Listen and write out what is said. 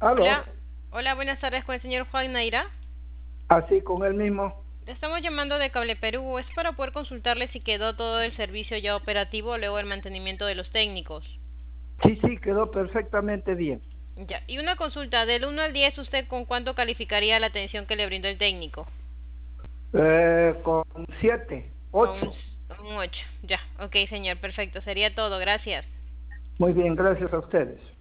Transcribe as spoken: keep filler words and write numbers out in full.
Aló, Hola, hola, buenas tardes con el señor Juan Naira. así con el mismo. Le estamos llamando de Cable Perú. Es para poder consultarle si quedó todo el servicio ya operativo luego del mantenimiento de los técnicos. Sí, sí, quedó perfectamente bien. Ya, y una consulta, del uno al diez, ¿usted con cuánto calificaría la atención que le brindó el técnico? Eh, con siete, Con un, ocho. un ocho. Ya, ok, señor, perfecto. Sería todo, gracias. Muy bien, gracias a ustedes.